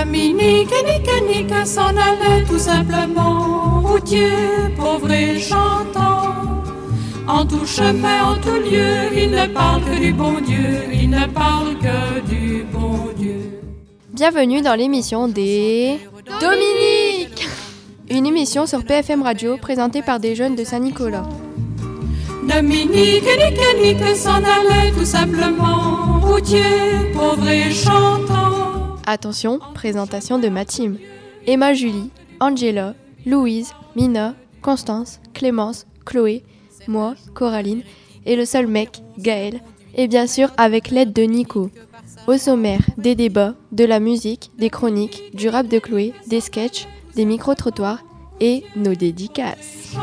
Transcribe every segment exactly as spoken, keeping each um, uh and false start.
Dominique et Nique Nique s'en allait tout simplement, routier, pauvre et chantant. En tout chemin, en tout lieu, il ne parle que du bon Dieu, il ne parle que du bon Dieu. Bienvenue dans l'émission des Dominique, une émission sur P F M Radio présentée par des jeunes de Saint-Nicolas. Dominique et Nique Nique s'en allait tout simplement, routier, pauvre et chantant. Attention, présentation de ma team. Emma, Julie, Angela, Louise, Mina, Constance, Clémence, Chloé, moi, Coraline, et le seul mec, Gaël, et bien sûr avec l'aide de Nico. Au sommaire, des débats, de la musique, des chroniques, du rap de Chloé, des sketchs, des micro-trottoirs et nos dédicaces.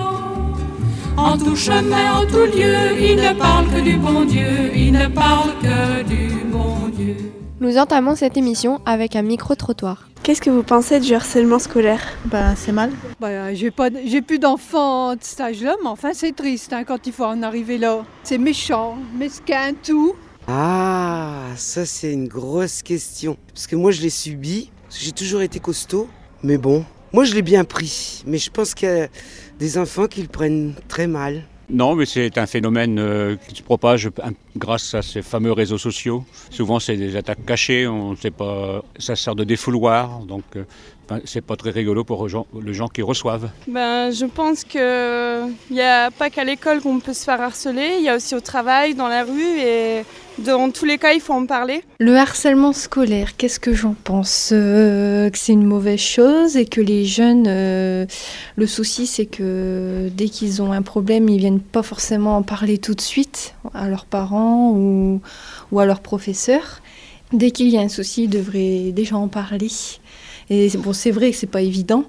En tout chemin, en tout lieu, il ne parle que du bon Dieu, il ne parle que du bon Dieu. Nous entamons cette émission avec un micro-trottoir. Qu'est-ce que vous pensez du harcèlement scolaire ? Ben, c'est mal. Ben, j'ai, pas, j'ai plus d'enfants de cet âge-là, mais enfin, c'est triste hein, quand il faut en arriver là. C'est méchant, mesquin, tout. Ah, ça, c'est une grosse question. Parce que moi, je l'ai subi, parce que j'ai toujours été costaud. Mais bon, moi, je l'ai bien pris. Mais je pense qu'il y a des enfants qui le prennent très mal. Non, mais c'est un phénomène euh, qui se propage grâce à ces fameux réseaux sociaux. Souvent, c'est des attaques cachées, on ne sait pas, ça sert de défouloir, donc euh, ben, c'est pas très rigolo pour les gens, les gens qui reçoivent. Ben, je pense qu'il n'y a pas qu'à l'école qu'on peut se faire harceler, il y a aussi au travail, dans la rue, et dans tous les cas, il faut en parler. Le harcèlement scolaire, qu'est-ce que j'en pense euh, que c'est une mauvaise chose et que les jeunes, euh, le souci c'est que dès qu'ils ont un problème, ils viennent pas forcément en parler tout de suite à leurs parents ou, ou à leurs professeurs. Dès qu'il y a un souci, ils devraient déjà en parler. Et bon, c'est vrai que c'est pas évident,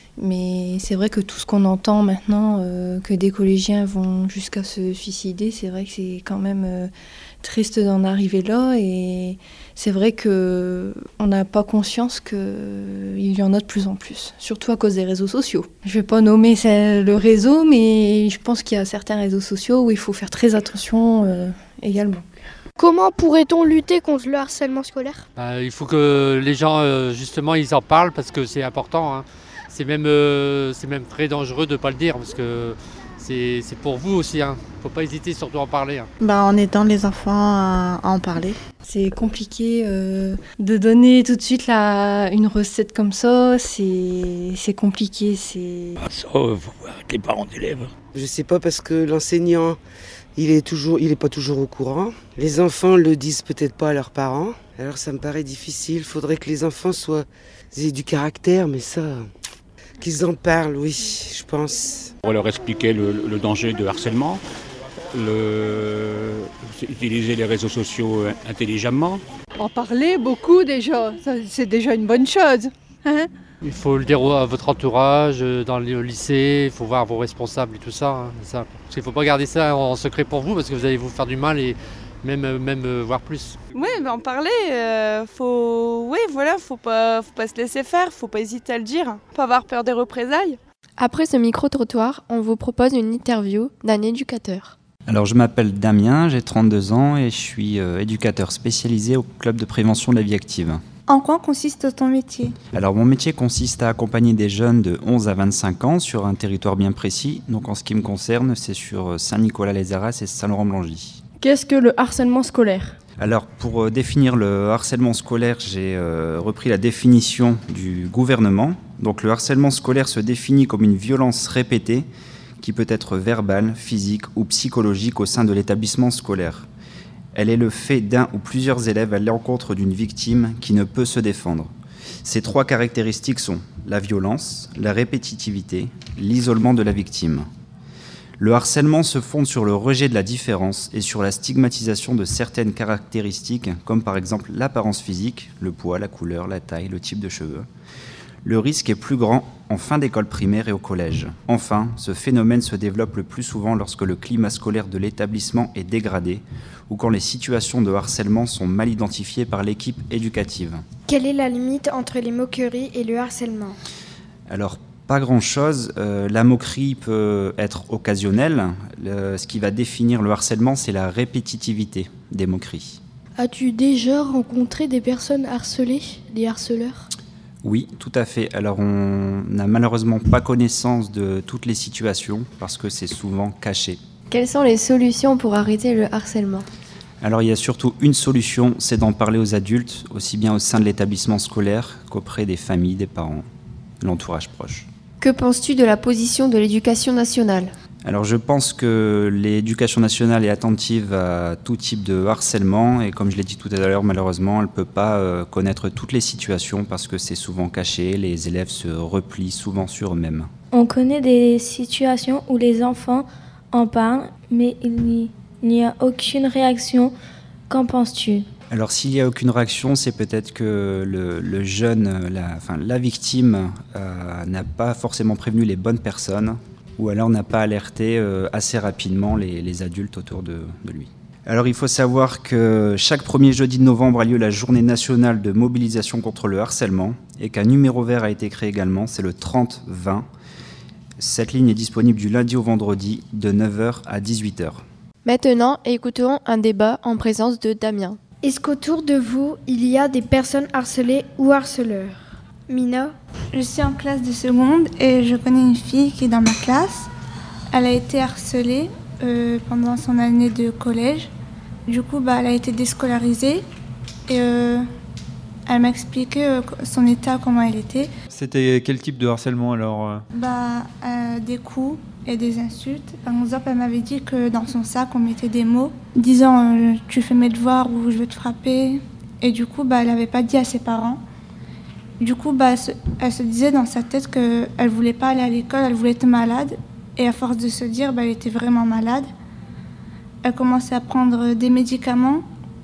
mais c'est vrai que tout ce qu'on entend maintenant, euh, que des collégiens vont jusqu'à se suicider, c'est vrai que c'est quand même euh, triste d'en arriver là. Et c'est vrai qu'on n'a pas conscience qu'il y en a de plus en plus, surtout à cause des réseaux sociaux. Je ne vais pas nommer le réseau, mais je pense qu'il y a certains réseaux sociaux où il faut faire très attention euh, également. Comment pourrait-on lutter contre le harcèlement scolaire ? euh, Il faut que les gens, euh, justement, ils en parlent parce que c'est important. Hein. C'est même, euh, c'est même très dangereux de ne pas le dire parce que c'est, c'est pour vous aussi. Il hein. ne faut pas hésiter surtout à en parler. Hein. Bah, en aidant les enfants à, à en parler. C'est compliqué euh, de donner tout de suite la, une recette comme ça. C'est, c'est compliqué. C'est... Ah, ça, il faut voir avec les parents d'élèves. Je sais pas parce que l'enseignant, il est toujours, il est pas toujours au courant. Les enfants le disent peut-être pas à leurs parents. Alors ça me paraît difficile. Il faudrait que les enfants soient aient du caractère, mais ça, qu'ils en parlent, oui, je pense. Pour leur expliquer le, le danger de harcèlement, le, utiliser les réseaux sociaux intelligemment. En parler beaucoup déjà, ça, c'est déjà une bonne chose. Hein ? Il faut le dire à votre entourage, dans le lycée, il faut voir vos responsables et tout ça. Hein, ça. Parce qu'il ne faut pas garder ça en secret pour vous parce que vous allez vous faire du mal et même, même euh, voir plus. Oui, mais en parler, euh, faut, oui, voilà, faut pas, faut pas se laisser faire, faut pas hésiter à le dire, pas avoir peur des représailles. Après ce micro-trottoir, on vous propose une interview d'un éducateur. Alors je m'appelle Damien, j'ai trente-deux ans et je suis euh, éducateur spécialisé au club de prévention de la vie active. En quoi consiste ton métier ? Alors mon métier consiste à accompagner des jeunes de onze à vingt-cinq ans sur un territoire bien précis. Donc en ce qui me concerne, c'est sur Saint-Nicolas-les-Arras et Saint-Laurent-Blangy. Qu'est-ce que le harcèlement scolaire ? Alors pour euh, définir le harcèlement scolaire, j'ai euh, repris la définition du gouvernement. Donc le harcèlement scolaire se définit comme une violence répétée qui peut être verbale, physique ou psychologique au sein de l'établissement scolaire. Elle est le fait d'un ou plusieurs élèves à l'encontre d'une victime qui ne peut se défendre. Ces trois caractéristiques sont la violence, la répétitivité, l'isolement de la victime. Le harcèlement se fonde sur le rejet de la différence et sur la stigmatisation de certaines caractéristiques, comme par exemple l'apparence physique, le poids, la couleur, la taille, le type de cheveux. Le risque est plus grand en fin d'école primaire et au collège. Enfin, ce phénomène se développe le plus souvent lorsque le climat scolaire de l'établissement est dégradé ou quand les situations de harcèlement sont mal identifiées par l'équipe éducative. Quelle est la limite entre les moqueries et le harcèlement ? Alors, pas grand-chose. Euh, la moquerie peut être occasionnelle. Le, ce qui va définir le harcèlement, c'est la répétitivité des moqueries. As-tu déjà rencontré des personnes harcelées, des harceleurs ? Oui, tout à fait. Alors on n'a malheureusement pas connaissance de toutes les situations parce que c'est souvent caché. Quelles sont les solutions pour arrêter le harcèlement ? Alors il y a surtout une solution, c'est d'en parler aux adultes, aussi bien au sein de l'établissement scolaire qu'auprès des familles, des parents, de l'entourage proche. Que penses-tu de la position de l'éducation nationale ? Alors je pense que l'éducation nationale est attentive à tout type de harcèlement et comme je l'ai dit tout à l'heure, malheureusement, elle ne peut pas euh, connaître toutes les situations parce que c'est souvent caché, les élèves se replient souvent sur eux-mêmes. On connaît des situations où les enfants en parlent, mais il n'y, il n'y a aucune réaction. Qu'en penses-tu ? Alors s'il n'y a aucune réaction, c'est peut-être que le, le jeune, la, enfin, la victime euh, n'a pas forcément prévenu les bonnes personnes ou alors n'a pas alerté euh, assez rapidement les, les adultes autour de, de lui. Alors il faut savoir que chaque premier jeudi de novembre a lieu la journée nationale de mobilisation contre le harcèlement et qu'un numéro vert a été créé également, c'est le trente vingt. Cette ligne est disponible du lundi au vendredi de neuf heures à dix-huit heures. Maintenant, écoutons un débat en présence de Damien. Est-ce qu'autour de vous, il y a des personnes harcelées ou harceleurs ? Mina ? Je suis en classe de seconde et je connais une fille qui est dans ma classe. Elle a été harcelée euh, pendant son année de collège. Du coup, bah, elle a été déscolarisée et euh, elle m'a expliqué euh, son état, comment elle était. C'était quel type de harcèlement alors ? Bah, euh, des coups et des insultes. Par exemple, elle m'avait dit que dans son sac, on mettait des mots disant euh, « tu fais mes devoirs » ou « je vais te frapper ». Et du coup, bah, elle n'avait pas dit à ses parents. Du coup, bah, elle, se, elle se disait dans sa tête qu'elle ne voulait pas aller à l'école, elle voulait être malade. Et à force de se dire, bah, elle était vraiment malade. Elle commençait à prendre des médicaments,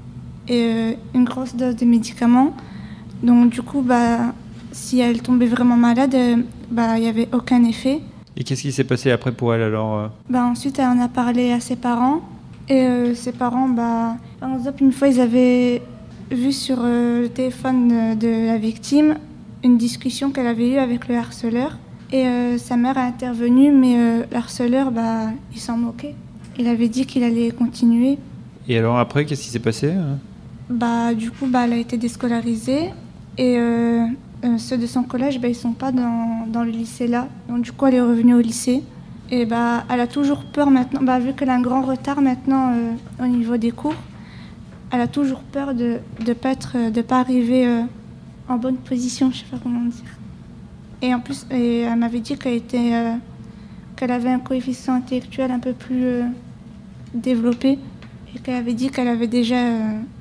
et euh, une grosse dose de médicaments. Donc du coup, bah, si elle tombait vraiment malade, euh, bah, il n'y avait aucun effet. Et qu'est-ce qui s'est passé après pour elle alors ? Bah, ensuite, elle en a parlé à ses parents. Et euh, ses parents, bah, par exemple, une fois, ils avaient vu sur euh, le téléphone de, de la victime une discussion qu'elle avait eue avec le harceleur. Et euh, sa mère a intervenu, mais euh, le harceleur, bah, il s'en moquait. Il avait dit qu'il allait continuer. Et alors après, qu'est-ce qui s'est passé ? Bah, du coup, bah, elle a été déscolarisée. Et euh, euh, ceux de son collège, bah, ils ne sont pas dans, dans le lycée là. Donc du coup, elle est revenue au lycée. Et bah, elle a toujours peur maintenant, bah, vu qu'elle a un grand retard maintenant euh, au niveau des cours. Elle a toujours peur de ne pas, pas arriver euh, en bonne position, je ne sais pas comment dire. Et en plus, et elle m'avait dit qu'elle, était, euh, qu'elle avait un coefficient intellectuel un peu plus euh, développé. Et qu'elle avait dit qu'elle avait déjà euh,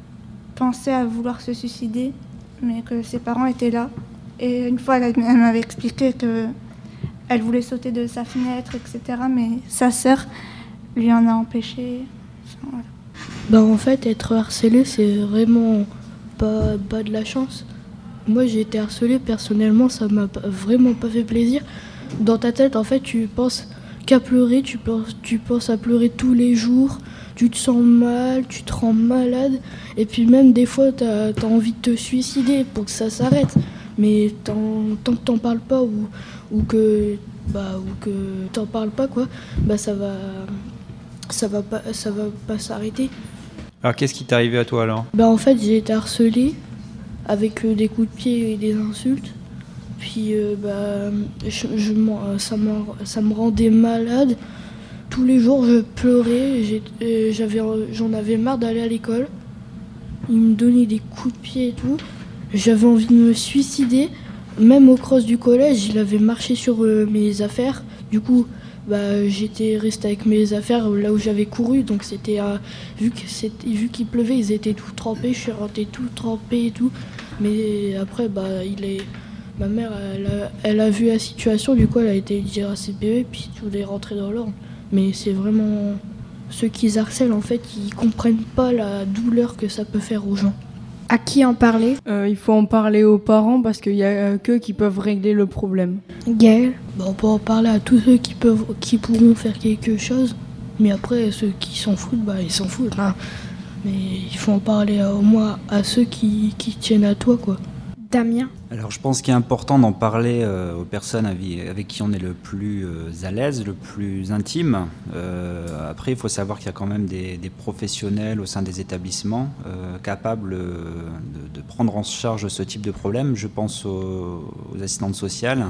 pensé à vouloir se suicider, mais que ses parents étaient là. Et une fois, elle, elle m'avait expliqué qu'elle voulait sauter de sa fenêtre, et cetera. Mais sa sœur lui en a empêché. Enfin, voilà. Bah en fait, être harcelé, c'est vraiment pas, pas de la chance. Moi, j'ai été harcelée, personnellement, ça m'a vraiment pas fait plaisir. Dans ta tête, en fait, tu penses qu'à pleurer, tu penses, tu penses à pleurer tous les jours, tu te sens mal, tu te rends malade, et puis même des fois, t'as, t'as envie de te suicider pour que ça s'arrête. Mais tant, tant que t'en parles pas ou, ou que bah ou que t'en parles pas, quoi, bah ça va, ça va pas, ça va pas s'arrêter. Alors qu'est-ce qui t'est arrivé à toi alors ? Bah en fait, j'ai été harcelée avec euh, des coups de pied et des insultes. Puis euh, bah, je, je, ça, ça me rendait malade. Tous les jours, je pleurais. J'ai, euh, j'avais, j'en avais marre d'aller à l'école. Ils me donnaient des coups de pied et tout. J'avais envie de me suicider. Même au cross du collège, il avait marché sur euh, mes affaires. Du coup, bah, j'étais restée avec mes affaires là où j'avais couru. Donc c'était, euh, vu, que c'était, vu qu'il pleuvait, ils étaient tout trempés. Je suis rentrée tout trempée et tout. Mais après, bah, il est... ma mère, elle a, elle a vu la situation. Du coup, elle a été dire à ses bébés, puis tout est rentré dans l'ordre. Mais c'est vraiment ceux qui harcèlent, en fait, ils comprennent pas la douleur que ça peut faire aux gens. À qui en parler ? euh, Il faut en parler aux parents parce qu'il n'y a qu'eux qui peuvent régler le problème. Gaël ? Bah, on peut en parler à tous ceux qui, peuvent, qui pourront faire quelque chose. Mais après, ceux qui s'en foutent, bah, ils s'en foutent. Hein. Mais il faut en parler à, au moins à ceux qui, qui tiennent à toi, quoi. Damien. Alors je pense qu'il est important d'en parler euh, aux personnes avec, avec qui on est le plus euh, à l'aise, le plus intime. Euh, après, il faut savoir qu'il y a quand même des, des professionnels au sein des établissements euh, capables euh, de, de prendre en charge ce type de problème. Je pense aux, aux assistantes sociales,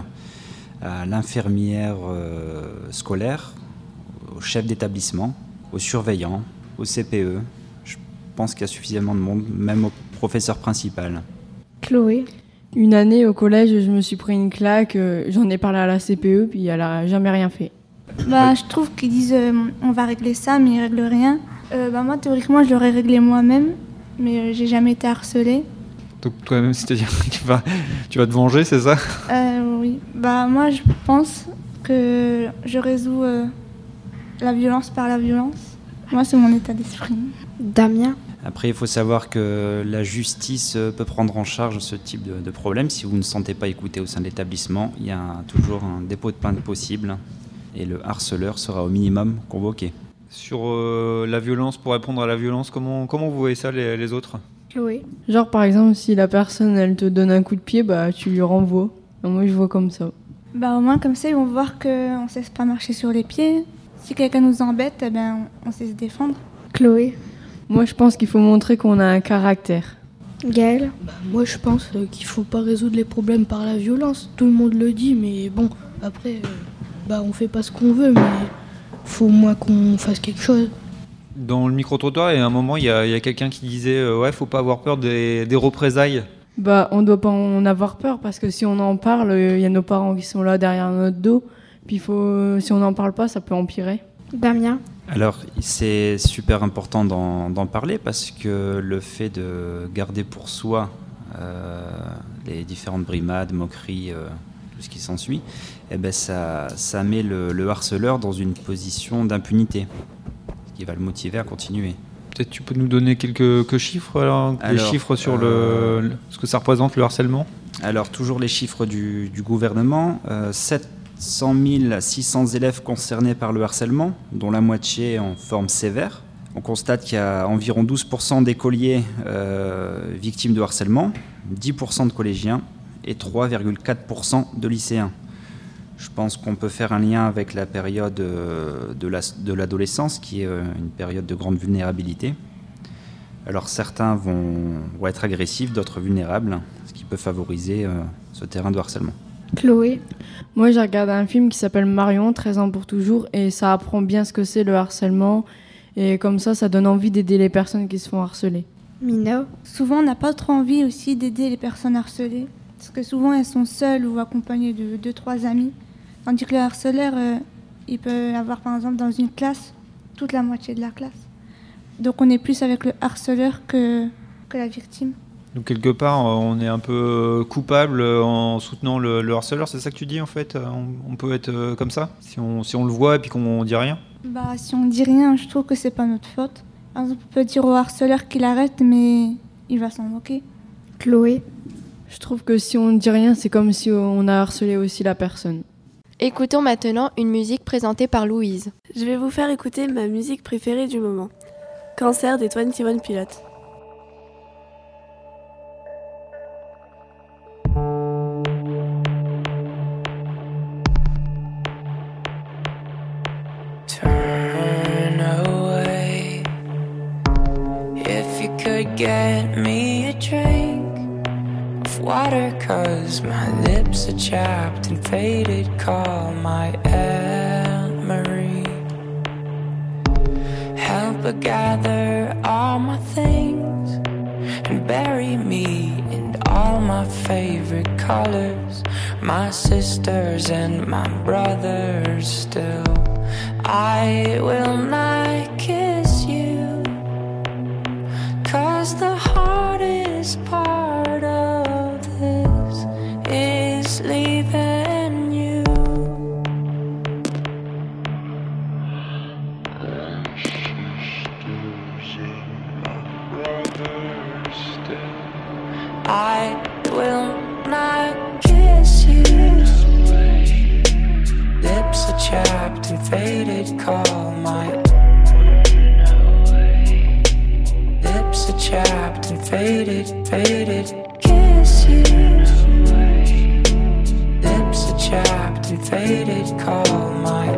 à l'infirmière euh, scolaire, au chef d'établissement, aux surveillants, au C P E. Je pense qu'il y a suffisamment de monde, même au professeur principal. Chloé. Une année au collège, je me suis pris une claque, euh, j'en ai parlé à la C P E, puis elle a jamais rien fait. Bah, je trouve qu'ils disent euh, on va régler ça, mais ils règlent rien. Euh, bah, moi, théoriquement, je l'aurais réglé moi-même, mais euh, j'ai jamais été harcelée. Donc toi-même, c'est-à-dire que tu vas, tu vas te venger, c'est ça? euh, Oui. Bah, moi, je pense que je résous euh, la violence par la violence. Moi, c'est mon état d'esprit. Damien. Après, il faut savoir que la justice peut prendre en charge ce type de, de problème. Si vous ne sentez pas écouté au sein de l'établissement, il y a toujours un dépôt de plainte possible et le harceleur sera au minimum convoqué. Sur euh, la violence, pour répondre à la violence, comment, comment vous voyez ça les, les autres? Chloé. Genre par exemple, si la personne elle te donne un coup de pied, bah tu lui renvoies. Moi je vois comme ça. Bah, au moins, comme ça, ils vont voir qu'on ne cesse pas marcher sur les pieds. Si quelqu'un nous embête, eh ben, on sait se défendre. Chloé. Moi je pense qu'il faut montrer qu'on a un caractère. Gaëlle. Bah, moi je pense euh, qu'il faut pas résoudre les problèmes par la violence. Tout le monde le dit, mais bon, après, euh, bah on fait pas ce qu'on veut, mais faut au moins qu'on fasse quelque chose. Dans le micro-trottoir, il y a un moment, il y a, il y a quelqu'un qui disait euh, ouais, faut pas avoir peur des, des représailles. Bah on doit pas en avoir peur parce que si on en parle, il euh, y a nos parents qui sont là derrière notre dos. Puis faut, euh, si on n'en parle pas, ça peut empirer. Damien. Alors, c'est super important d'en, d'en parler parce que le fait de garder pour soi euh, les différentes brimades, moqueries, euh, tout ce qui s'ensuit, eh ben ça, ça met le, le harceleur dans une position d'impunité, ce qui va le motiver à continuer. Peut-être tu peux nous donner quelques, quelques chiffres, alors, alors, les chiffres sur euh, le, ce que ça représente le harcèlement? Alors, toujours les chiffres du, du gouvernement, euh, sept cent mille six cents élèves concernés par le harcèlement, dont la moitié en forme sévère. On constate qu'il y a environ douze pour cent d'écoliers euh, victimes de harcèlement, dix pour cent de collégiens et trois virgule quatre pour cent de lycéens. Je pense qu'on peut faire un lien avec la période euh, de, la, de l'adolescence, qui est euh, une période de grande vulnérabilité. Alors certains vont, vont être agressifs, d'autres vulnérables, ce qui peut favoriser euh, ce terrain de harcèlement. Chloé. Moi j'ai regardé un film qui s'appelle Marion, treize ans pour toujours, et ça apprend bien ce que c'est le harcèlement, et comme ça, ça donne envie d'aider les personnes qui se font harceler. Mina. Souvent, on n'a pas trop envie aussi d'aider les personnes harcelées, parce que souvent elles sont seules ou accompagnées de deux, trois amis, tandis que le harceleur, euh, il peut avoir par exemple dans une classe toute la moitié de la classe. Donc on est plus avec le harceleur que, que la victime. Donc quelque part, on est un peu coupable en soutenant le, le harceleur, c'est ça que tu dis en fait? On, on peut être comme ça, si on, si on le voit et puis qu'on dit rien? Bah, si on dit rien, je trouve que c'est pas notre faute. Par exemple, on peut dire au harceleur qu'il arrête, mais il va s'en moquer. Chloé. Je trouve que si on ne dit rien, c'est comme si on a harcelé aussi la personne. Écoutons maintenant une musique présentée par Louise. Je vais vous faire écouter ma musique préférée du moment. Cancer des vingt et un Pilots. Get me a drink of water, cause my lips are chapped and faded. Call my Aunt Marie. Help her gather all my things and bury me in all my favorite colors. My sisters and my brothers still. I will not kiss you, 'cause the hardest part of this is leaving you. I will not kiss you. Lips are chapped and faded. Call my lips are chapped and faded, faded. Kiss you. chapped and faded, call my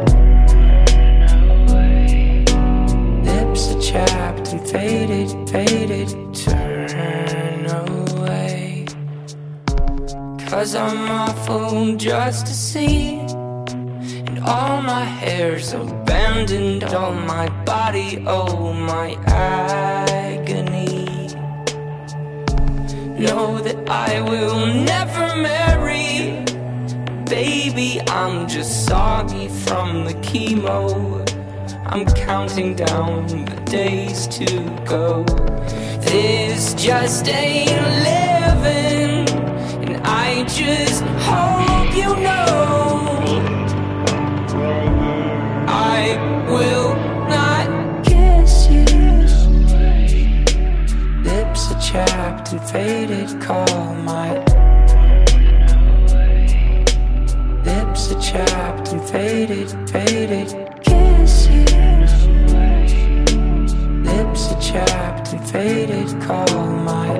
lips are chapped and faded, faded, turn away. Cause I'm awful just to see, and all my hair's abandoned, all my body, oh my agony. Know that I will never marry, baby, I'm just soggy from the chemo. I'm counting down the days to go. This just ain't living, and I just hope you know I will not kiss you. Lips are chapped and faded, call my lips are chapped and faded, faded, kiss you. Lips are chapped and faded, call my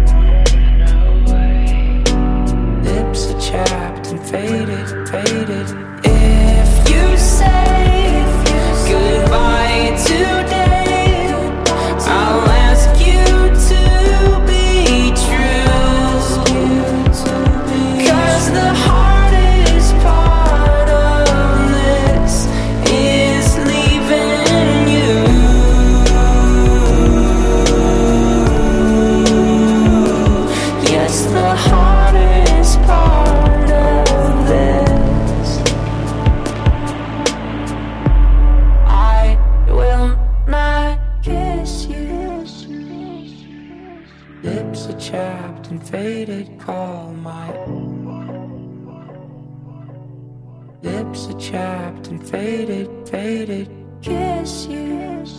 lips are chapped and faded, faded. If you say goodbye today, I'll ask you to be true. Cause the hardest part of this is leaving you. Yes, the hardest part of this. I will not kiss you. Lips are chapped and faded, call my lips are chapped and faded, faded, kiss you.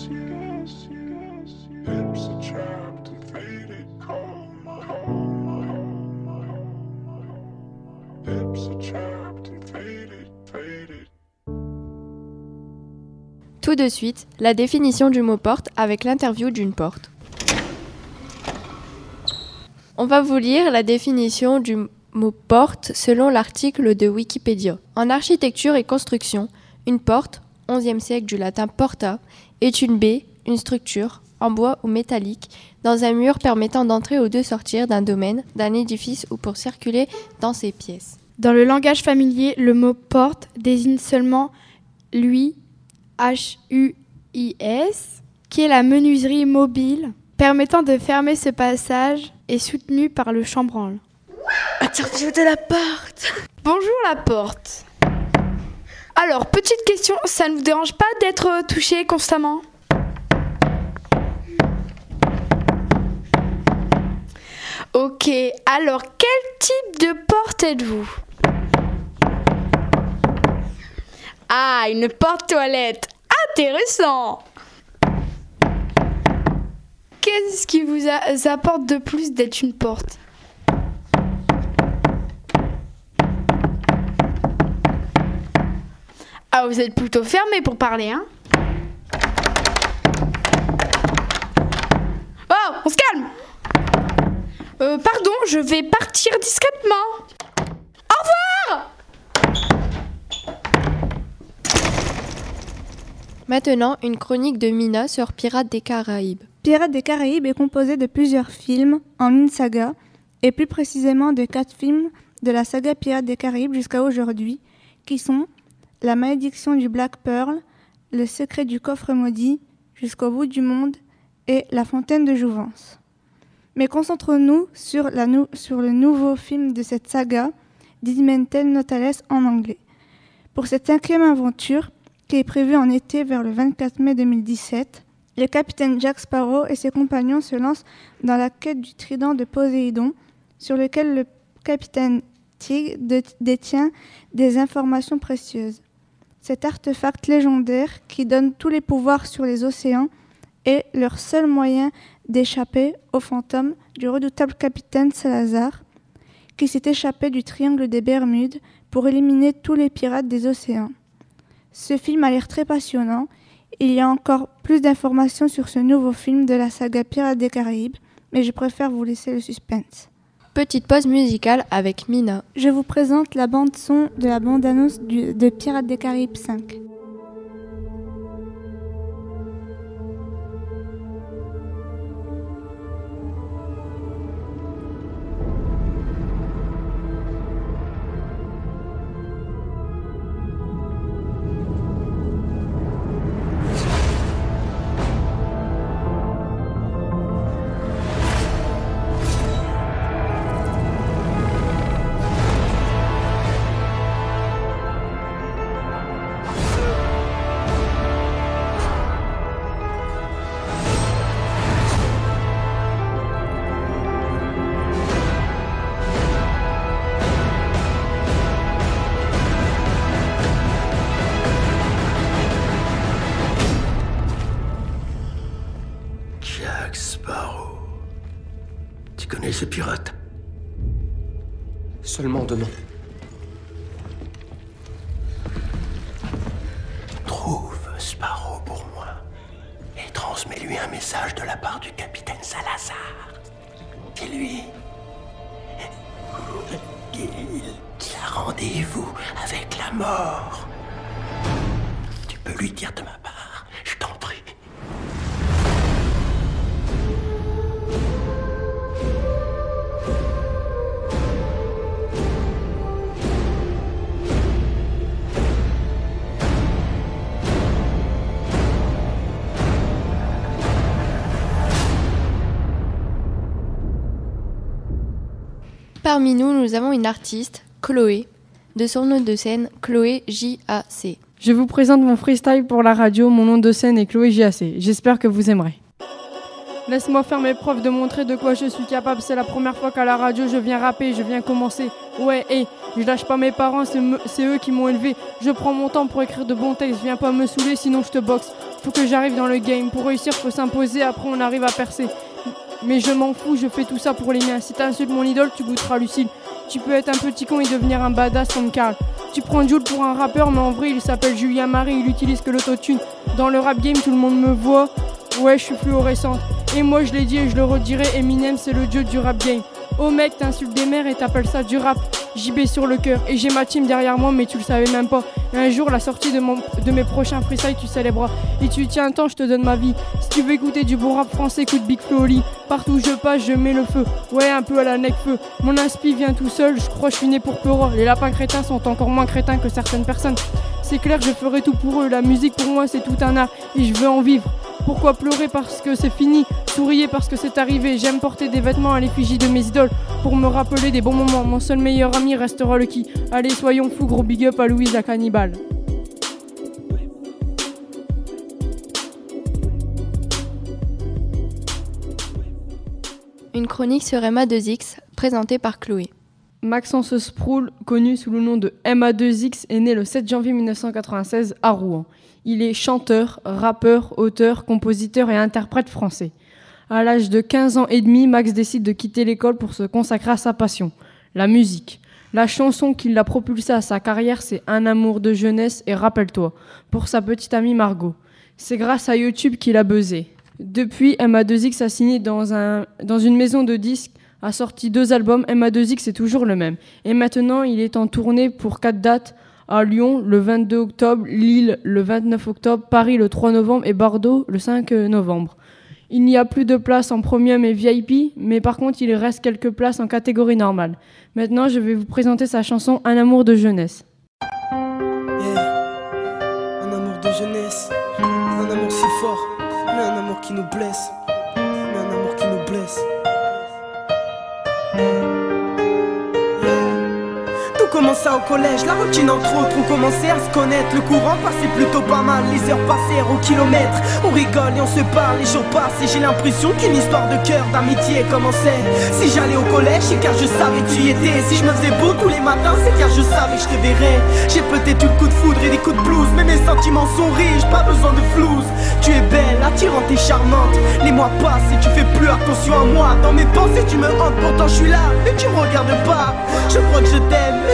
Lips are chapped and faded, call my lips are chapped and faded, faded. Tout de suite, la définition du mot porte avec l'interview d'une porte. On va vous lire la définition du mot porte selon l'article de Wikipédia. En architecture et construction, une porte, onzième siècle du latin porta, est une baie, une structure, en bois ou métallique, dans un mur permettant d'entrer ou de sortir d'un domaine, d'un édifice ou pour circuler dans ses pièces. Dans le langage familier, le mot porte désigne seulement l'U H U I S, qui est la menuiserie mobile permettant de fermer ce passage et soutenue par le chambranle. Attention de la porte. Bonjour la porte. Alors, petite question, ça ne vous dérange pas d'être touché constamment ? Ok, alors quel type de porte êtes-vous ? Ah, une porte-toilette. Intéressant. Qu'est-ce qui vous a- apporte de plus d'être une porte ? Ah, vous êtes plutôt fermé pour parler, hein ? Oh, on se calme ! Euh, pardon, je vais partir discrètement. Au revoir ! Maintenant, une chronique de Mina sur Pirates des Caraïbes. Pirates des Caraïbes est composé de plusieurs films en une saga, et plus précisément de quatre films de la saga Pirates des Caraïbes jusqu'à aujourd'hui, qui sont La malédiction du Black Pearl, Le secret du coffre maudit, Jusqu'au bout du monde et La fontaine de Jouvence. Mais concentrons-nous sur, la nou- sur le nouveau film de cette saga, Dimentel Notales en anglais. Pour cette cinquième aventure, qui est prévue en été vers le vingt-quatre mai deux mille dix-sept, le capitaine Jack Sparrow et ses compagnons se lancent dans la quête du trident de Poséidon, sur lequel le capitaine Tig de- détient des informations précieuses. Cet artefact légendaire qui donne tous les pouvoirs sur les océans est leur seul moyen d'échapper aux fantômes du redoutable capitaine Salazar, qui s'est échappé du triangle des Bermudes pour éliminer tous les pirates des océans. Ce film a l'air très passionnant. Il y a encore plus d'informations sur ce nouveau film de la saga Pirates des Caraïbes, mais je préfère vous laisser le suspense. Petite pause musicale avec Mina. Je vous présente la bande-son de la bande-annonce du- de Pirates des Caraïbes cinq. Jack Sparrow. Tu connais ce pirate? Seulement de nom. Trouve Sparrow pour moi et transmets-lui un message de la part du capitaine Salazar. Dis-lui qu'il a rendez-vous avec la mort. Tu peux lui dire de ma part, je t'en prie. Parmi nous, nous avons une artiste, Chloé, de son nom de scène, Chloé J A C. Je vous présente mon freestyle pour la radio, mon nom de scène est Chloé J A C. J'espère que vous aimerez. Laisse-moi faire mes preuves de montrer de quoi je suis capable. C'est la première fois qu'à la radio je viens rapper, je viens commencer. Ouais, et je lâche pas mes parents, c'est, me- c'est eux qui m'ont élevé. Je prends mon temps pour écrire de bons textes, viens pas me saouler sinon je te boxe. Faut que j'arrive dans le game, pour réussir faut s'imposer, après on arrive à percer. Mais je m'en fous, je fais tout ça pour les miens. Si t'insultes mon idole, tu goûteras Lucille. Tu peux être un petit con et devenir un badass comme Karl. Tu prends Jules pour un rappeur, mais en vrai il s'appelle Julien Marie, il utilise que l'autotune. Dans le rap game, tout le monde me voit. Ouais, je suis fluorescente. Et moi je l'ai dit et je le redirai, Eminem c'est le dieu du rap game. Oh mec, t'insultes des mères et t'appelles ça du rap. J B sur le cœur et j'ai ma team derrière moi, mais tu le savais même pas. Et un jour, la sortie de, mon, de mes prochains freestyles, tu célébreras. Et tu tiens un temps, je te donne ma vie. Si tu veux écouter du bon rap français, écoute Big Flo au lit. Partout où je passe, je mets le feu. Ouais, un peu à la Necfeu. Mon inspi vient tout seul, je crois que je suis né pour pleurer. Les lapins crétins sont encore moins crétins que certaines personnes. C'est clair, je ferai tout pour eux. La musique pour moi, c'est tout un art et je veux en vivre. Pourquoi pleurer parce que c'est fini? Souriez parce que c'est arrivé. J'aime porter des vêtements à l'effigie de mes idoles pour me rappeler des bons moments. Mon seul meilleur ami restera le qui. Allez, soyons fous, gros big up à Louise la cannibale. Une chronique sur M A deux X, présentée par Chloé. Maxence Sproul, connu sous le nom de M A deux X, est né le sept janvier mille neuf cent quatre-vingt-seize à Rouen. Il est chanteur, rappeur, auteur, compositeur et interprète français. À l'âge de quinze ans et demi, Max décide de quitter l'école pour se consacrer à sa passion, la musique. La chanson qui l'a propulsé à sa carrière, c'est Un amour de jeunesse et Rappelle-toi, pour sa petite amie Margot. C'est grâce à YouTube qu'il a buzzé. Depuis, M A deux X a signé dans, un, dans une maison de disques, a sorti deux albums. M A deux X est toujours le même. Et maintenant, il est en tournée pour quatre dates à Lyon le vingt-deux octobre, Lille le vingt-neuf octobre, Paris le trois novembre et Bordeaux le cinq novembre. Il n'y a plus de place en premium et V I P, mais par contre, il reste quelques places en catégorie normale. Maintenant, je vais vous présenter sa chanson Un amour de jeunesse. Yeah. Un amour de jeunesse, un amour si fort, mais un amour qui nous blesse, mais un amour qui nous blesse. Tout commença au collège, la routine entre autres, on commençait à se connaître. Le courant passait plutôt pas mal, les heures passèrent au kilomètre. On rigole et on se parle, les jours passent et j'ai l'impression qu'une histoire de cœur, d'amitié commençait. Si j'allais au collège, c'est car je savais que tu y étais. Si je me faisais beau tous les matins, c'est car je savais que je te verrais. J'ai peut-être eu le coup de foudre et des coups de blues, mais mes sentiments sont riches, pas besoin de flouze. Tu es belle, attirante et charmante. Les mois passent et tu fais plus attention à moi. Dans mes pensées tu me hantes, pourtant je suis là et tu me regardes pas. Je crois que je t'aime, mais je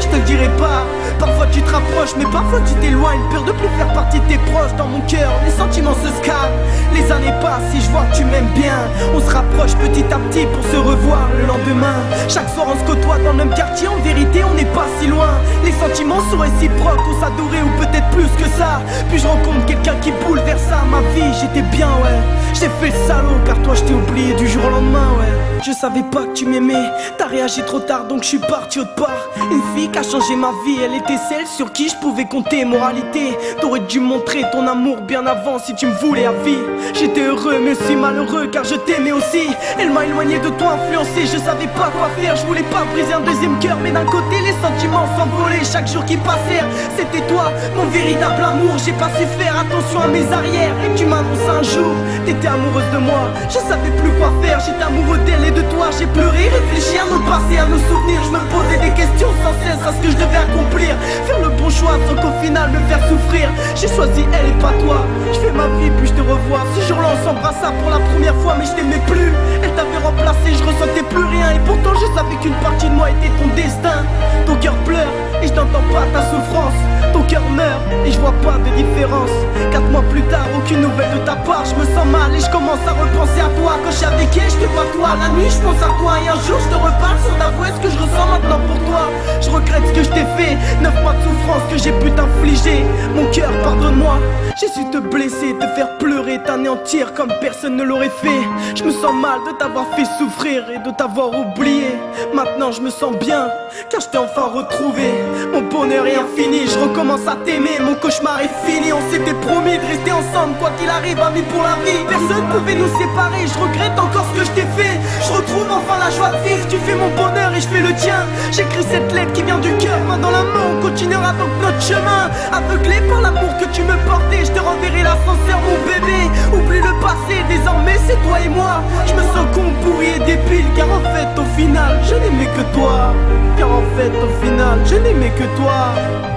te le dirai pas. Parfois tu te rapproches, mais parfois tu t'éloignes. Peur de plus faire partie de tes proches. Dans mon cœur, les sentiments se scannent. Les années passent et je vois que tu m'aimes bien. On se rapproche petit à petit pour se revoir le lendemain. Chaque soir on se côtoie dans le même quartier. En vérité on n'est pas si loin. Les sentiments sont réciproques, on s'adorait ou peut-être plus que ça. Puis je rencontre quelqu'un qui bouleversa ma vie. J'étais bien, ouais. J'ai fait le salaud car toi je t'ai oublié du jour au lendemain, ouais. Je savais pas que tu m'aimais. T'as réagi trop tard donc je suis parti autre part. Une fille qui a changé ma vie, elle était celle sur qui je pouvais compter. Moralité, t'aurais dû montrer ton amour bien avant si tu me voulais à vie. J'étais heureux mais aussi malheureux car je t'aimais aussi. Elle m'a éloigné de toi, influencé, je savais pas quoi faire. Je voulais pas briser un deuxième cœur, mais d'un côté les sentiments s'envolaient. Chaque jour qui passait, c'était toi, mon véritable amour. J'ai pas su faire attention à mes arrières. Et tu m'as annoncé un jour, t'étais amoureuse de moi. Je savais plus quoi faire, j'étais amoureux d'elle et de toi. J'ai pleuré, réfléchi à nos passés, à nos souvenirs. Je me posais des questions sans cesse à ce que je devais accomplir. Faire le bon choix sans qu'au final me faire souffrir. J'ai choisi elle et pas toi. Je fais ma vie puis je te revois. Ce jour-là on s'embrassa pour la première fois, mais je t'aimais plus. Elle t'avait remplacé, je ressentais plus rien. Et pourtant je savais qu'une partie de moi était ton destin. Ton cœur pleure et je n'entends pas ta souffrance. Ton cœur meurt et je vois pas de différence. Quatre mois plus tard, aucune nouvelle de ta part. Je me sens mal et je commence à repenser à toi. Quand je suis avec elle, je te vois toi. La nuit je pense à toi et un jour je te reparle sans t'avouer ce que je ressens maintenant pour toi. Je regrette ce que je t'ai fait, neuf mois de souffrance que j'ai pu t'infliger. Mon cœur, pardonne-moi. J'ai su te blesser, te faire pleurer, t'anéantir comme personne ne l'aurait fait. Je me sens mal de t'avoir fait souffrir et de t'avoir oublié. Maintenant je me sens bien, car je t'ai enfin retrouvé. Mon bonheur est infini, je recommence à t'aimer. Mon cauchemar est fini, on s'était promis de rester ensemble quoi qu'il arrive, amis pour la vie. Personne pouvait nous séparer, je regrette encore ce que je t'ai fait. Je retrouve enfin la joie de vivre, tu fais mon bonheur et je fais le tien. J'écris cette lettre qui vient du cœur, main dans la main, on continuera donc notre chemin. Aveuglé par l'amour que tu me portais, je te renverrai l'ascenseur mon bébé. Oublie le passé, désormais c'est toi et moi. Je me sens con, pourri et débile, car en fait au final je n'aimais que toi. Car en fait au final je n'aimais que toi.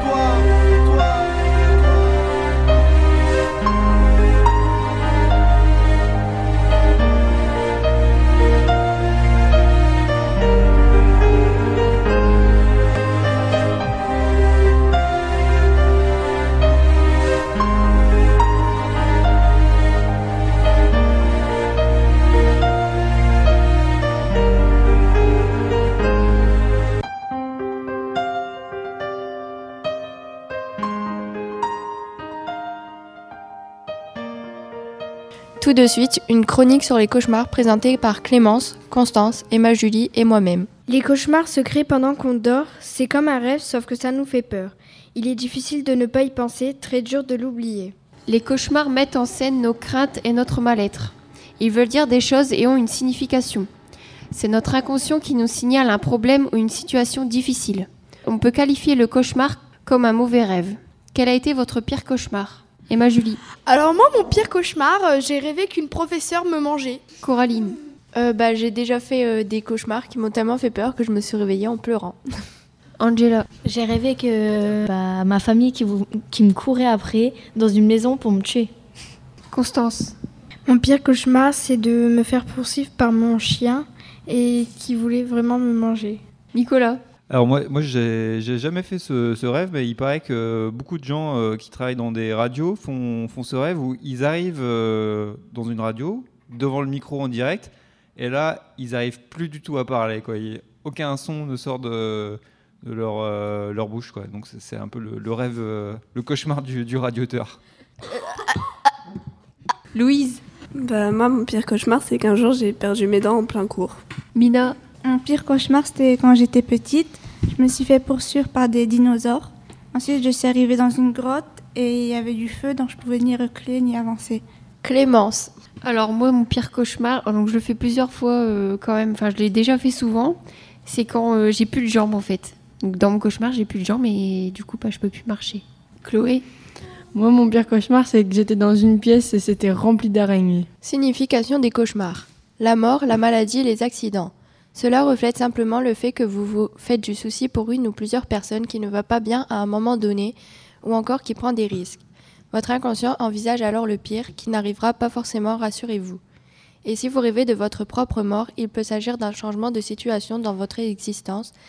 Tout de suite, une chronique sur les cauchemars présentée par Clémence, Constance, Emma Julie et moi-même. Les cauchemars se créent pendant qu'on dort, c'est comme un rêve sauf que ça nous fait peur. Il est difficile de ne pas y penser, très dur de l'oublier. Les cauchemars mettent en scène nos craintes et notre mal-être. Ils veulent dire des choses et ont une signification. C'est notre inconscient qui nous signale un problème ou une situation difficile. On peut qualifier le cauchemar comme un mauvais rêve. Quel a été votre pire cauchemar ? Emma Julie. Alors moi, mon pire cauchemar, euh, j'ai rêvé qu'une professeure me mangeait. Coraline. Euh, bah, j'ai déjà fait euh, des cauchemars qui m'ont tellement fait peur que je me suis réveillée en pleurant. Angela. J'ai rêvé que bah, ma famille qui, vous, qui me courait après dans une maison pour me tuer. Constance. Mon pire cauchemar, c'est de me faire poursuivre par mon chien et qui voulait vraiment me manger. Nicolas. Alors moi, moi j'ai, j'ai jamais fait ce, ce rêve, mais il paraît que beaucoup de gens euh, qui travaillent dans des radios font, font ce rêve où ils arrivent euh, dans une radio, devant le micro en direct, et là, ils n'arrivent plus du tout à parler, quoi. Il, aucun son ne sort de, de leur, euh, leur bouche, quoi. Donc c'est, c'est un peu le, le rêve, euh, le cauchemar du, du radioteur. Louise. Bah, moi, mon pire cauchemar, c'est qu'un jour, j'ai perdu mes dents en plein cours. Mina. Mon pire cauchemar, c'était quand j'étais petite. Je me suis fait poursuivre par des dinosaures. Ensuite, je suis arrivée dans une grotte et il y avait du feu, donc je pouvais ni reculer ni avancer. Clémence. Alors moi, mon pire cauchemar, donc je le fais plusieurs fois euh, quand même, enfin je l'ai déjà fait souvent, c'est quand euh, j'ai plus de jambes en fait. Donc dans mon cauchemar, j'ai plus de jambes et du coup, bah, je peux plus marcher. Chloé. Moi, mon pire cauchemar, c'est que j'étais dans une pièce et c'était rempli d'araignées. Signification des cauchemars. La mort, la maladie et les accidents. Cela reflète simplement le fait que vous vous faites du souci pour une ou plusieurs personnes qui ne va pas bien à un moment donné ou encore qui prend des risques. Votre inconscient envisage alors le pire qui n'arrivera pas forcément, rassurez-vous. Et si vous rêvez de votre propre mort, il peut s'agir d'un changement de situation dans votre existence,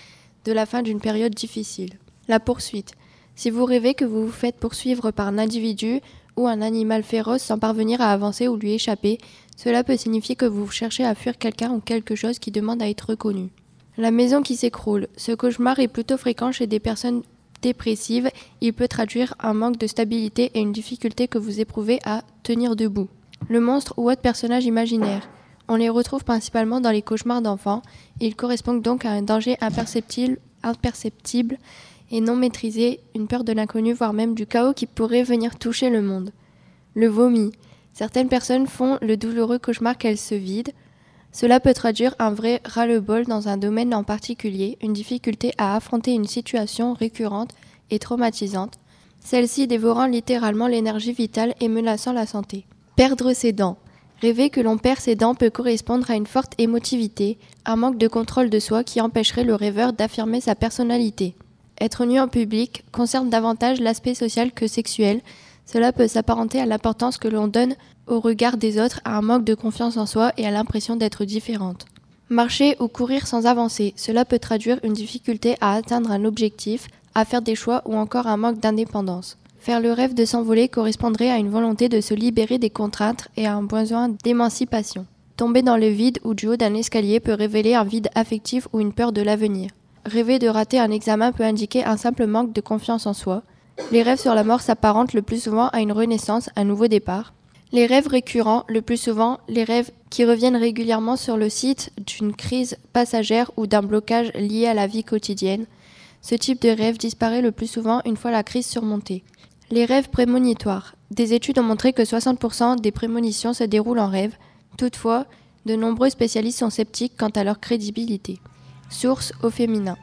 de la fin d'une période difficile. La poursuite. Si vous rêvez que vous vous faites poursuivre par un individu ou un animal féroce sans parvenir à avancer ou lui échapper, cela peut signifier que vous cherchez à fuir quelqu'un ou quelque chose qui demande à être reconnu. La maison qui s'écroule. Ce cauchemar est plutôt fréquent chez des personnes dépressives. Il peut traduire un manque de stabilité et une difficulté que vous éprouvez à tenir debout. Le monstre ou autre personnage imaginaire. On les retrouve principalement dans les cauchemars d'enfants. Ils correspondent donc à un danger imperceptible, imperceptible et non maîtrisé, une peur de l'inconnu, voire même du chaos qui pourrait venir toucher le monde. Le vomi. Certaines personnes font le douloureux cauchemar qu'elles se vident. Cela peut traduire un vrai ras-le-bol dans un domaine en particulier, une difficulté à affronter une situation récurrente et traumatisante, celle-ci dévorant littéralement l'énergie vitale et menaçant la santé. Perdre ses dents. Rêver que l'on perd ses dents peut correspondre à une forte émotivité, un manque de contrôle de soi qui empêcherait le rêveur d'affirmer sa personnalité. Être nu en public concerne davantage l'aspect social que sexuel. Cela peut s'apparenter à l'importance que l'on donne au regard des autres, à un manque de confiance en soi et à l'impression d'être différente. Marcher ou courir sans avancer. Cela peut traduire une difficulté à atteindre un objectif, à faire des choix ou encore un manque d'indépendance. Faire le rêve de s'envoler correspondrait à une volonté de se libérer des contraintes et à un besoin d'émancipation. Tomber dans le vide ou du haut d'un escalier peut révéler un vide affectif ou une peur de l'avenir. Rêver de rater un examen peut indiquer un simple manque de confiance en soi. Les rêves sur la mort s'apparentent le plus souvent à une renaissance, un nouveau départ. Les rêves récurrents, le plus souvent, les rêves qui reviennent régulièrement sur le site d'une crise passagère ou d'un blocage lié à la vie quotidienne. Ce type de rêve disparaît le plus souvent une fois la crise surmontée. Les rêves prémonitoires. Des études ont montré que soixante pour cent des prémonitions se déroulent en rêve. Toutefois, de nombreux spécialistes sont sceptiques quant à leur crédibilité. Source au féminin.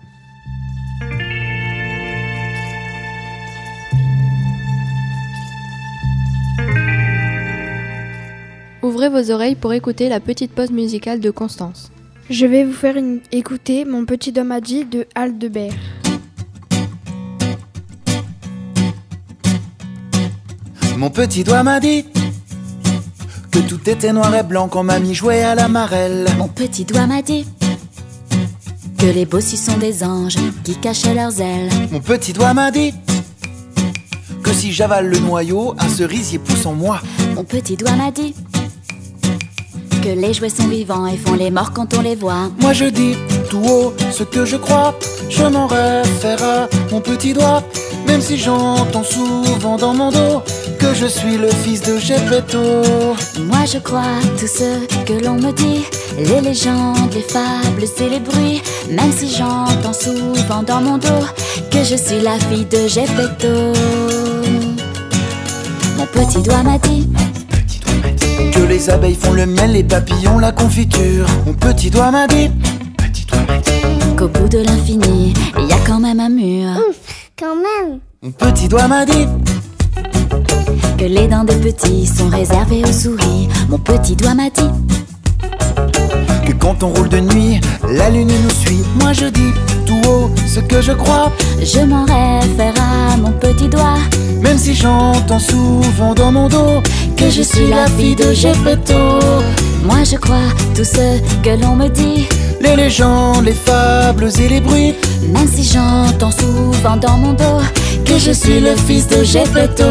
Ouvrez vos oreilles pour écouter la petite pause musicale de Constance. Je vais vous faire une... écouter Mon petit doigt m'a dit de Aldebert. Mon petit doigt m'a dit que tout était noir et blanc quand mamie jouait à la marelle. Mon petit doigt m'a dit que les bossus sont des anges qui cachaient leurs ailes. Mon petit doigt m'a dit que si j'avale le noyau, un cerisier pousse en moi. Mon petit doigt m'a dit que les jouets sont vivants et font les morts quand on les voit. Moi je dis tout haut ce que je crois, je m'en réfère à mon petit doigt. Même si j'entends souvent dans mon dos que je suis le fils de Geppetto. Moi je crois tout ce que l'on me dit, les légendes, les fables et les bruits. Même si j'entends souvent dans mon dos que je suis la fille de Geppetto. Mon petit doigt m'a dit que les abeilles font le miel, les papillons la confiture. Mon petit doigt m'a dit qu'au bout de l'infini, il y a quand même un mur. Ouf, quand même. Mon petit doigt m'a dit que les dents des petits sont réservées aux souris. Mon petit doigt m'a dit que quand on roule de nuit, la lune nous suit. Moi je dis tout haut ce que je crois, je m'en réfère à mon petit doigt. Même si j'entends souvent dans mon dos que je suis la fille de Geppetto. Moi je crois tout ce que l'on me dit, les légendes, les fables et les bruits. Même si j'entends souvent dans mon dos que je suis le fils de Geppetto.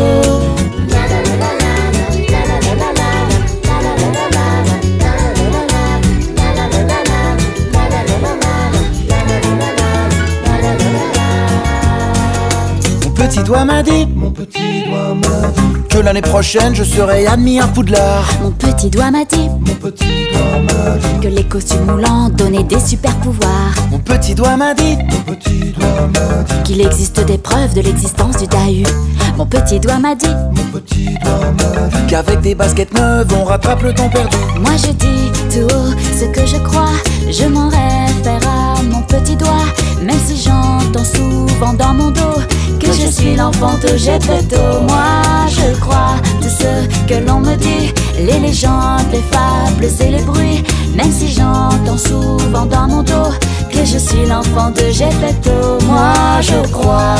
Mon petit doigt m'a dit, mon petit doigt m'a dit que l'année prochaine je serai admis à Poudlard. Mon petit doigt m'a dit, mon petit doigt m'a dit que les costumes moulants donnaient des super pouvoirs. Mon petit doigt m'a dit, mon petit doigt m'a dit qu'il existe des preuves de l'existence du Dahu. Mon petit doigt m'a dit, mon petit doigt m'a dit qu'avec des baskets neuves on rattrape le temps perdu. Moi je dis tout haut ce que je crois, je m'en réfère à mon petit doigt. Même si j'entends souvent dans mon dos que je suis l'enfant de Geppetto. Moi je crois tout ce que l'on me dit, les légendes, les fables et les bruits. Même si j'entends souvent dans mon dos que je suis l'enfant de Geppetto. Moi je crois.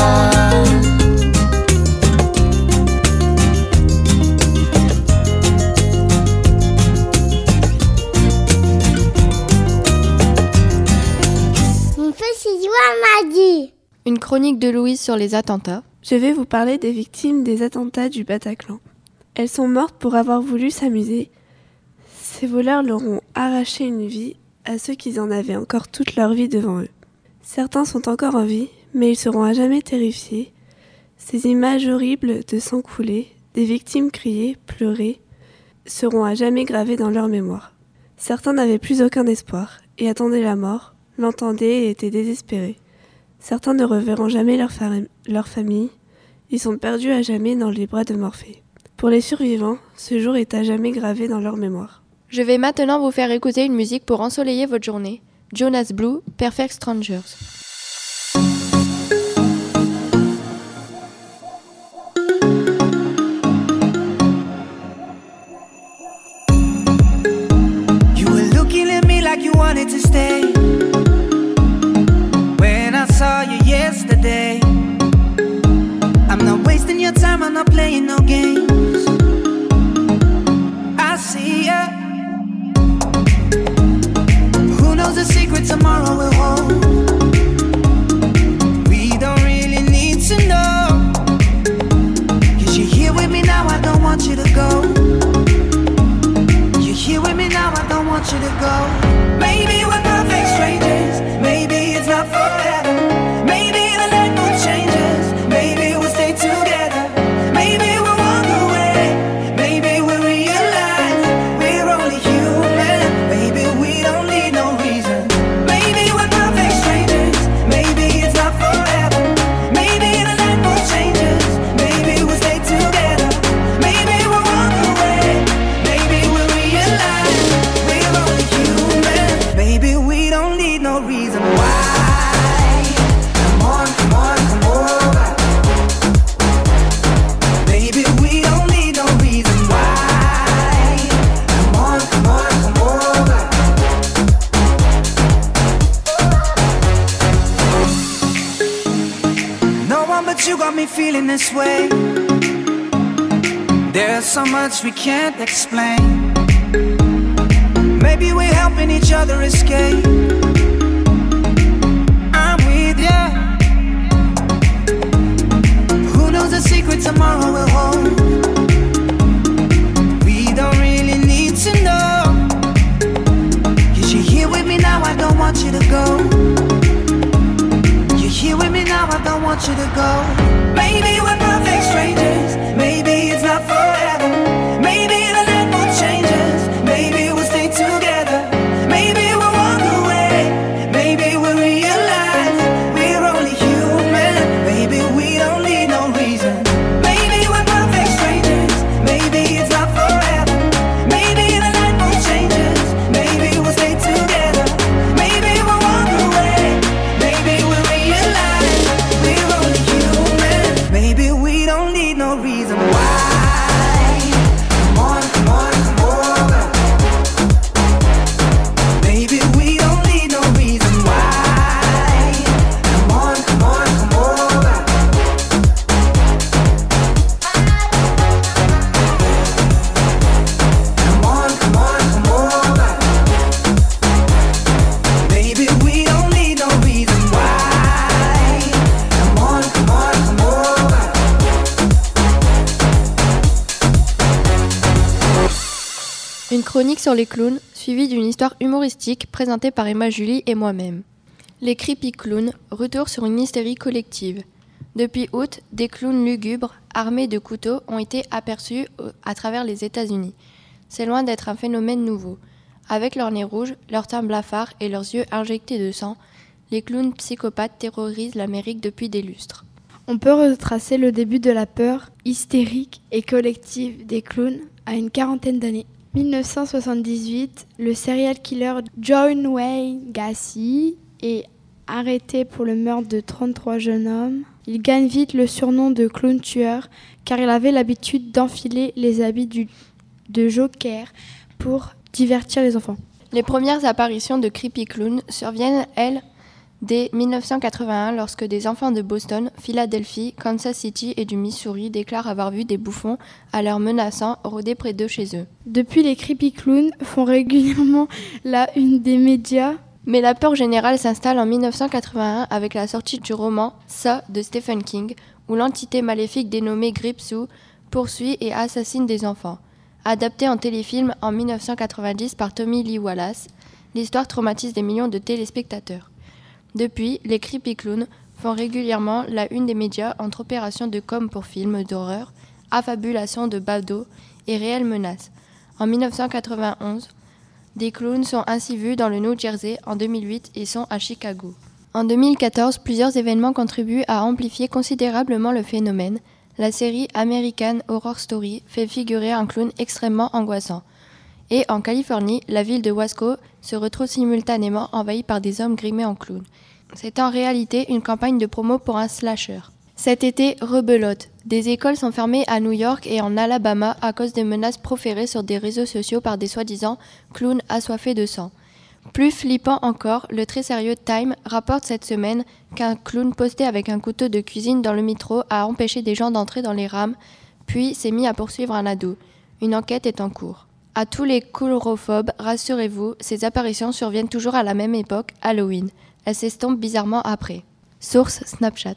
Mon petit si Joie m'a dit. Une chronique de Louise sur les attentats. Je vais vous parler des victimes des attentats du Bataclan. Elles sont mortes pour avoir voulu s'amuser. Ces voleurs leur ont arraché une vie à ceux qui en avaient encore toute leur vie devant eux. Certains sont encore en vie, mais ils seront à jamais terrifiés. Ces images horribles de sang coulé, des victimes crier, pleurer, seront à jamais gravées dans leur mémoire. Certains n'avaient plus aucun espoir et attendaient la mort, l'entendaient et étaient désespérés. Certains ne reverront jamais leur, fa- leur famille, ils sont perdus à jamais dans les bras de Morphée. Pour les survivants, ce jour est à jamais gravé dans leur mémoire. Je vais maintenant vous faire écouter une musique pour ensoleiller votre journée. Jonas Blue, Perfect Strangers. You were looking at me like you wanted to stay. When I saw you yesterday, I'm not wasting your time, I'm not playing no games. I see ya. Who knows the secret tomorrow will hold? We don't really need to know. Cause you're here with me now, I don't want you to go. You're here with me now, I don't want you to go. Maybe we're perfect strangers, maybe it's not forever. Maybe the light will change us, maybe we'll stay together. Maybe we'll walk away, maybe we'll realize we're only human. Maybe we don't need no reason. Maybe we're perfect strangers, maybe it's not forever. Maybe the light will change us, maybe we'll stay together. Maybe we'll walk away, maybe we'll realize we're only human. Maybe we don't need no reason why. Come on, come on, come over. Baby, we don't need no reason why. Come on, come on, come over. No one but you got me feeling this way. There's so much we can't explain. Maybe we're helping each other escape. I'm with ya. Who knows the secret tomorrow will hold? We don't really need to know. Cause you're here with me now, I don't want you to go. You're here with me now, I don't want you to go. Maybe we're perfect strangers, maybe it's not forever. Maybe the light will change us, maybe we'll stay together. Maybe we'll walk away, maybe we'll realize we're only human. Maybe we don't need no reason. Maybe we're perfect strangers, maybe it's not forever. Maybe the light will change us, maybe we'll stay together. Maybe we'll walk away, maybe we'll realize we're only human. Maybe we don't need no reason why. Come on, come on, come over. Maybe we don't need no reason why. Come on, come on, come over. Come on, come on, come over. Maybe we don't need no reason why. Come on, come on, come over. Une chronique sur les clowns, suivie d'une histoire humoristique présentée par Emma Julie et moi-même. Les Creepy Clowns, retour sur une hystérie collective. Depuis août, des clowns lugubres, armés de couteaux, ont été aperçus à travers les États-Unis. C'est loin d'être un phénomène nouveau. Avec leur nez rouge, leur teint blafard et leurs yeux injectés de sang, les clowns psychopathes terrorisent l'Amérique depuis des lustres. On peut retracer le début de la peur hystérique et collective des clowns à une quarantaine d'années. dix-neuf cent soixante-dix-huit, le serial killer John Wayne Gacy est arrêté pour le meurtre de trente-trois jeunes hommes. Il gagne vite le surnom de clown tueur car il avait l'habitude d'enfiler les habits du, de Joker pour divertir les enfants. Les premières apparitions de Creepy Clown surviennent, elles, dès dix-neuf cent quatre-vingt-un, lorsque des enfants de Boston, Philadelphie, Kansas City et du Missouri déclarent avoir vu des bouffons, à l'air menaçant, rôder près d'eux chez eux. Depuis, les Creepy Clowns font régulièrement la une des médias. Mais la peur générale s'installe en dix-neuf cent quatre-vingt-un avec la sortie du roman Saw de Stephen King, où l'entité maléfique dénommée Gripsou poursuit et assassine des enfants. Adapté en téléfilm en dix-neuf cent quatre-vingt-dix par Tommy Lee Wallace, l'histoire traumatise des millions de téléspectateurs. Depuis, les creepy clowns font régulièrement la une des médias entre opérations de com pour films d'horreur, affabulation de badauds et réelles menaces. En dix-neuf cent quatre-vingt-onze, des clowns sont ainsi vus dans le New Jersey. En deux mille huit, ils sont à Chicago. En deux mille quatorze, plusieurs événements contribuent à amplifier considérablement le phénomène. La série American Horror Story fait figurer un clown extrêmement angoissant. Et en Californie, la ville de Wasco se retrouve simultanément envahie par des hommes grimés en clown. C'est en réalité une campagne de promo pour un slasher. Cet été, rebelote. Des écoles sont fermées à New York et en Alabama à cause des menaces proférées sur des réseaux sociaux par des soi-disant clowns assoiffés de sang. Plus flippant encore, le très sérieux Time rapporte cette semaine qu'un clown posté avec un couteau de cuisine dans le métro a empêché des gens d'entrer dans les rames, puis s'est mis à poursuivre un ado. Une enquête est en cours. À tous les coulrophobes, rassurez-vous, ces apparitions surviennent toujours à la même époque, Halloween. Elles s'estompent bizarrement après. Source Snapchat.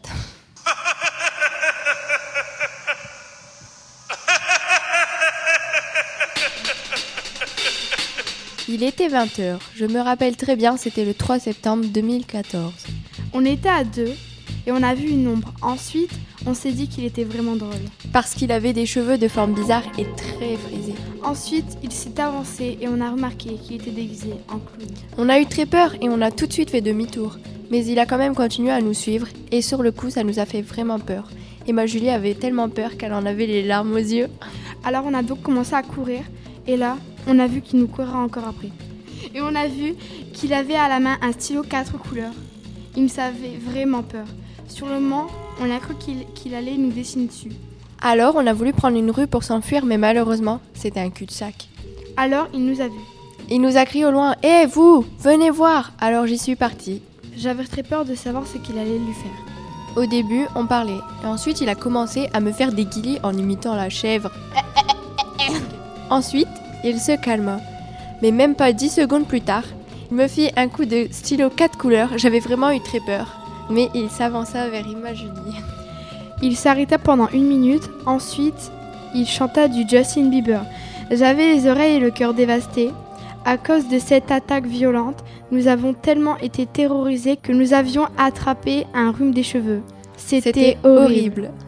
Il était vingt heures. Je me rappelle très bien, c'était le trois septembre deux mille quatorze. On était à deux et on a vu une ombre. Ensuite, on s'est dit qu'il était vraiment drôle. Parce qu'il avait des cheveux de forme bizarre et très frisés. Ensuite, il s'est avancé et on a remarqué qu'il était déguisé en clown. On a eu très peur et on a tout de suite fait demi-tour. Mais il a quand même continué à nous suivre et sur le coup, ça nous a fait vraiment peur. Et ma Julie avait tellement peur qu'elle en avait les larmes aux yeux. Alors on a donc commencé à courir et là, on a vu qu'il nous courait encore après. Et on a vu qu'il avait à la main un stylo quatre couleurs. Il me savait vraiment peur. Sur le moment, on a cru qu'il, qu'il allait nous dessiner dessus. Alors, on a voulu prendre une rue pour s'enfuir, mais malheureusement, c'était un cul-de-sac. Alors, il nous a vus. Il nous a crié au loin « Hé, hey, vous, venez voir !» Alors j'y suis partie. J'avais très peur de savoir ce qu'il allait lui faire. Au début, on parlait. Et ensuite, il a commencé à me faire des guillis en imitant la chèvre. Ensuite, il se calma. Mais même pas dix secondes plus tard, il me fit un coup de stylo quatre couleurs. J'avais vraiment eu très peur. Mais il s'avança vers Emma Julie. Il s'arrêta pendant une minute. Ensuite, il chanta du Justin Bieber. J'avais les oreilles et le cœur dévastés. À cause de cette attaque violente, nous avons tellement été terrorisés que nous avions attrapé un rhume des cheveux. C'était, C'était horrible. horrible.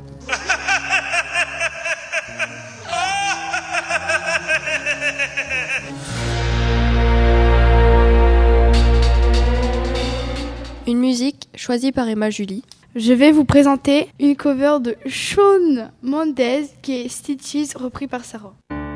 Une musique choisie par Emma Julie. Je vais vous présenter une cover de Shawn Mendes qui est Stitches repris par Sarah.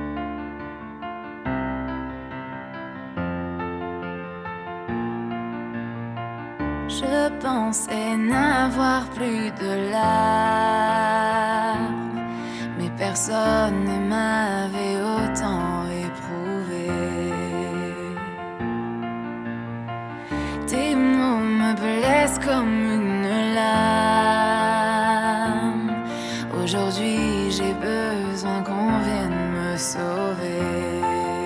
Je pensais n'avoir plus de larmes, mais personne ne m'avait autant éprouvé. Tes mots me blessent comme une lame. Aujourd'hui, j'ai besoin qu'on vienne me sauver.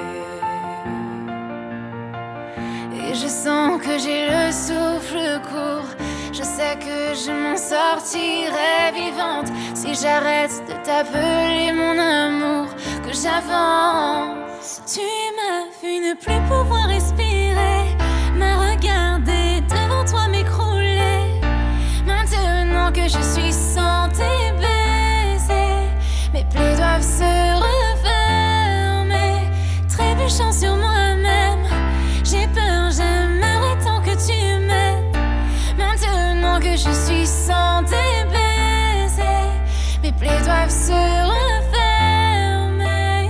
Et je sens que j'ai le souffle court. Je sais que je m'en sortirai vivante si j'arrête de t'appeler mon amour, que j'avance. Tu m'as vu ne plus pouvoir respirer, m'as regardé devant toi m'écrouler. Maintenant que je suis sans tes baisers, mes plaies doivent se refermer. Trébuchant sur moi-même, j'ai peur, j'aimerais tant que tu m'aides. Maintenant que je suis sans tes baisers, mes plaies doivent se refermer.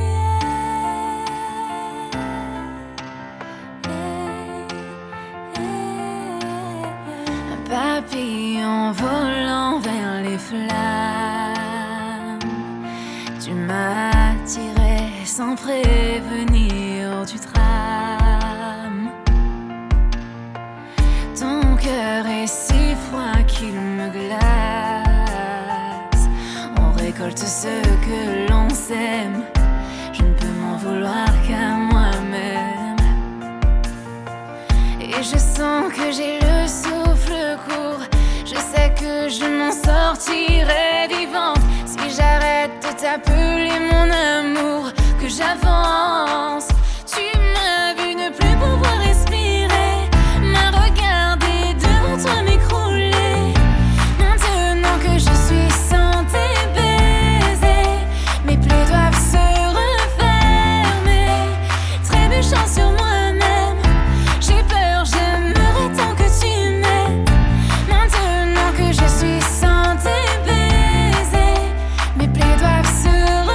Un papillon volant vers les flammes, tu m'as attiré sans prévenir, tu trames. Ton cœur est si froid qu'il me glace. On récolte ce que l'on sème. Je ne peux m'en vouloir qu'à moi-même. Et je sens que j'ai le souffle court. Je sais que je m'en sortirai vivante si j'arrête de t'appeler mon amour, que j'avance. Tu m'as vu ne plus pouvoir respirer, m'a regardé devant toi m'écrouler. Maintenant que je suis sans tes baisers, mes plaies doivent se refermer. Trébuchant sur moi-même, j'ai peur, j'aimerais tant que tu m'aides. Maintenant que je suis sans tes baisers, mes plaies doivent se refermer.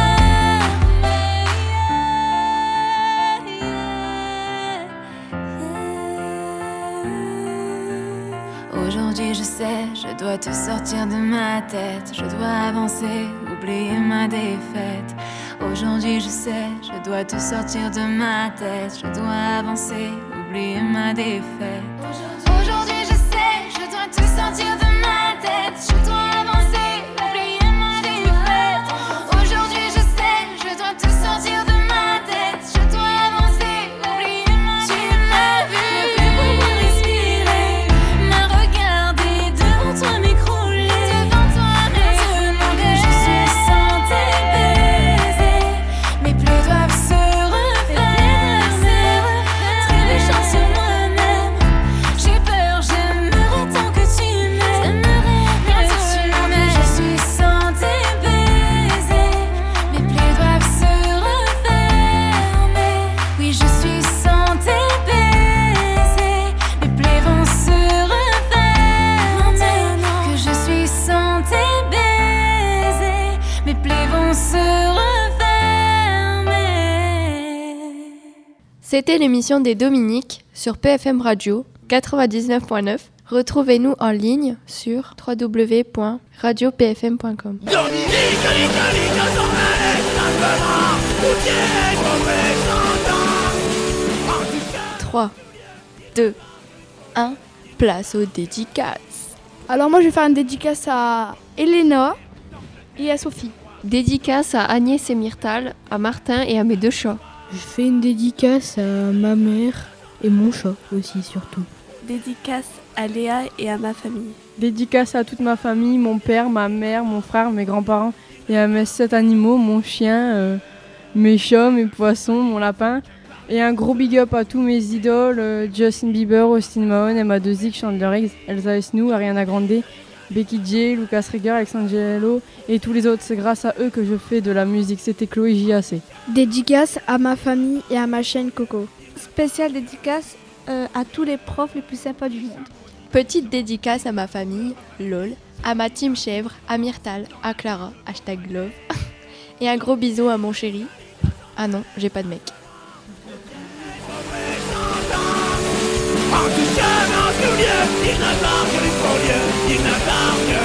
Aujourd'hui je sais, je dois te sortir de ma tête. Je dois avancer, oublier ma défaite. Aujourd'hui je sais, je dois te sortir de ma tête. Je dois avancer, oublier ma défaite. Aujourd'hui je sais, je dois te sortir de ma tête. Je dois avancer, oublier ma défaite. Aujourd'hui je sais, je dois te sortir de ma tête. Je dois avancer, oublier ma défaite. Tu m'as vu ne plus pouvoir respirer, m'a regardé devant toi m'écrouler. Devant toi maintenant que je suis sans tes baisers, mes plaies doivent se refermer. Trébuchant sur moi-même, j'ai peur, j'aimerais tant que tu m'aimes. Maintenant que je suis sans tes baisers, mes plaies doivent se refermer. Oui, je suis sans tes baisers, mes plaies vont se refermer. Maintenant que je suis sans tes baisers, mes plaies vont se refermer. C'était l'émission des Dominiques sur P F M Radio quatre-vingt-dix-neuf point neuf. Retrouvez-nous en ligne sur w w w point radio p f m point com. trois, deux, un, place aux dédicaces. Alors moi je vais faire une dédicace à Elena et à Sophie. Dédicace à Agnès et Myrtal, à Martin et à mes deux chats. Je fais une dédicace à ma mère et mon chat aussi surtout. Dédicace à Léa et à ma famille. Dédicace à toute ma famille, mon père, ma mère, mon frère, mes grands-parents et à mes sept animaux, mon chien, euh, mes chats, mes poissons, mon lapin. Et un gros big up à tous mes idoles, euh, Justin Bieber, Austin Mahone, Emma Dozic, Chandler Higgs, Elsa Esnou, Ariana Grande, Becky J, Lucas Rieger, Alexandre et tous les autres. C'est grâce à eux que je fais de la musique. C'était Chloé J A C. Dédicace à ma famille et à ma chaîne Coco. Spéciale dédicace euh, à tous les profs les plus sympas du monde. Petite dédicace à ma famille, lol, à ma team chèvre, à Myrtal, à Clara, hashtag love. Et un gros bisou à mon chéri. Ah non, j'ai pas de mec. En tout cas, dans tout lieu, il n'attend que les faux lieux, il n'attend que